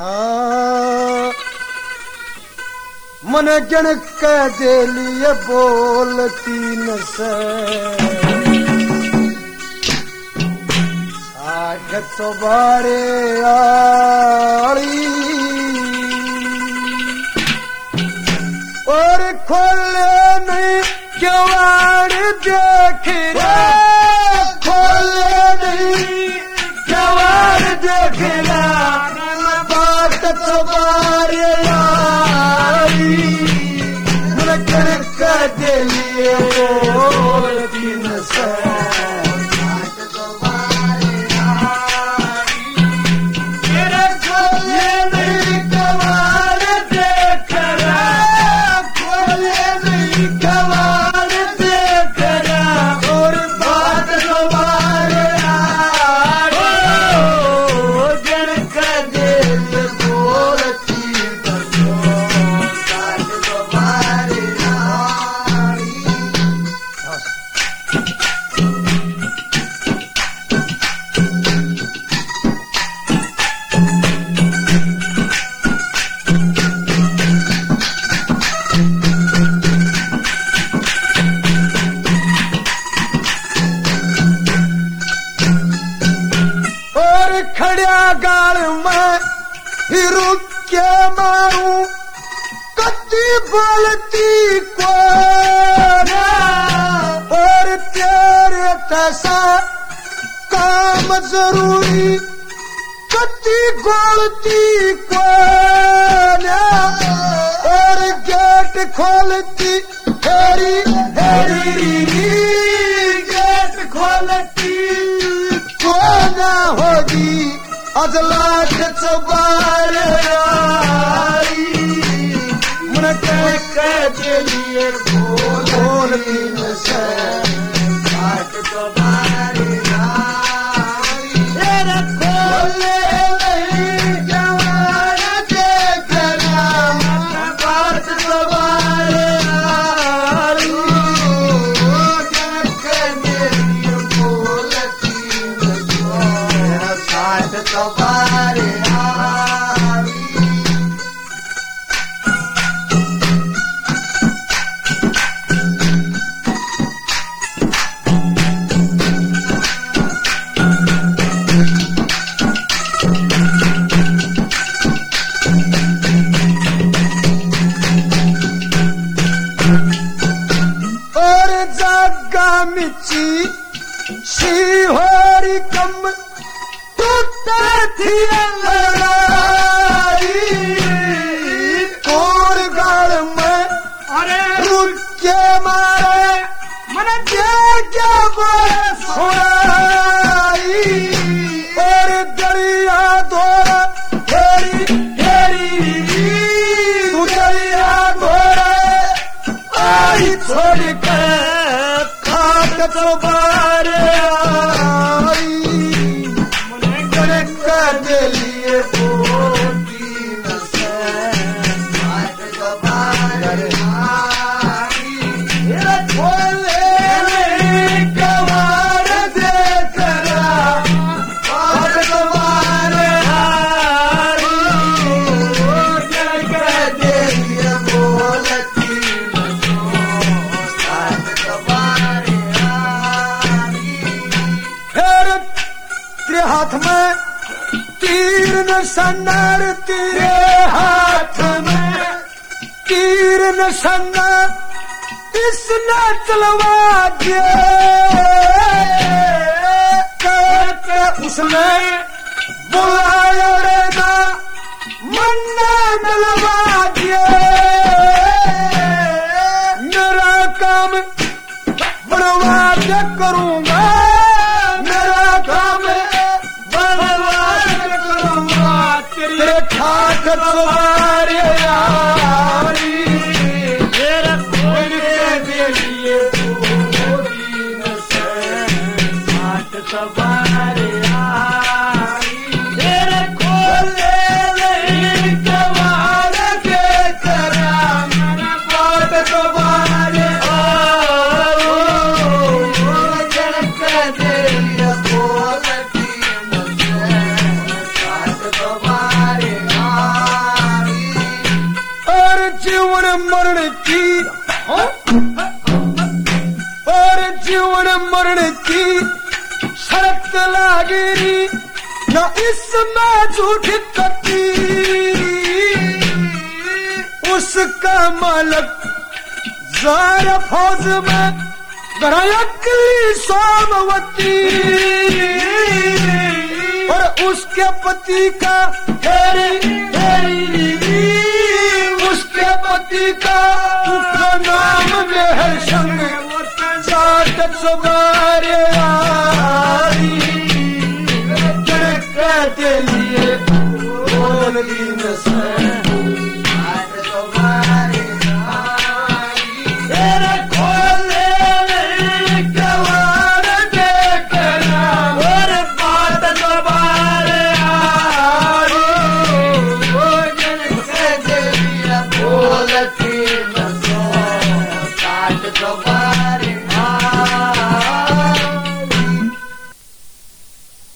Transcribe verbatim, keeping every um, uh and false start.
हाँ मन जन कह दे लिए बोलती न से आग तो बारे आड़ी और खोले नहीं जवान देख रहा खोले नहीं जवान देख रहा बात तो बारे आड़ी मन कर दे लिए बोलती न से खड़िया गाल में हिरू के मारू कति बोलती को और तेरे तैसा काम जरूरी कति बोलती को और गेट खोलती हेरी हेरी गेट खोलती को ना होगी अजला के चबार मन कह के लिए बोल तीन से काट चबार खोले नहीं जवान देख बात चबार बोल तीन काट चबार और जागा मिची शिहोरी कम थी कोर गाल में अरे रुक के मारे मन दे क्या सोई और दरिया दौरा हेरी हेरी तू दरिया दौरा आई छोड़ के खाट चबारे कर दे लिए बोलती न से काट चबार खोले नहीं कवार देख काट चबार कर दे लिए बोलती न से काट चबार फिर तेरे हाथ में तीर निशाना तेरे हाथ में तीर निशाना इसने चलवा दिए करके उसने बुलाया रे ना मन्ना दिलवा दिए मेरा काम बर्बाद करूंगा मेरा काम तेरे ठाक चबारे यारी मेरा कोई के लिए बोली न से काट चबारे यारी तेरे खोले नहीं कवार के करा मेरा काट चबारे बोलती न से काट चबारे की शर्त लागिरी न इसमें झूठ कटी उसका मालक जार फौज में गरयकली सोमवती और उसके पति का तेरी तेरी उसके पति का उसका नाम मेहर संग जाट सुबारे आरी कहते लिए बोल दी न से Go